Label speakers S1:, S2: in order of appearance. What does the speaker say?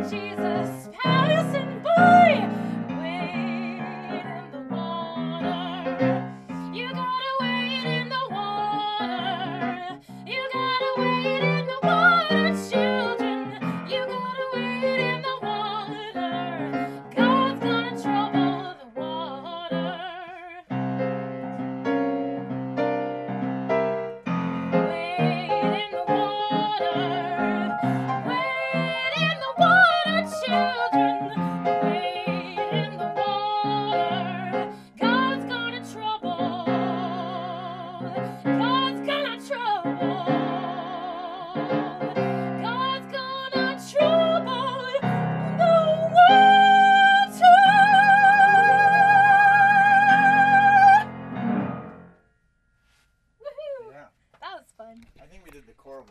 S1: Jesus passing by. Wade in the water. You gotta wade in the water. You gotta wade in the water, children. You gotta wade in the water. God's gonna trouble the water. Wade in the water. Wade in the water, children. Wade in the water. God's gonna trouble. God's gonna trouble. God's gonna trouble the water. Woohoo!
S2: Yeah,
S1: That was fun.
S2: I think we did the chorus.